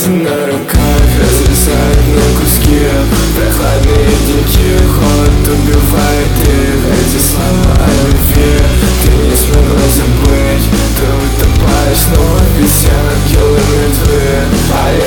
пальцы на руках разрезают на куски. Прохладные деньки, холод убивает их. Эти слова о любви ты не смогла забыть. Ты утопаешь снова в песне, ангелы мертвы, а я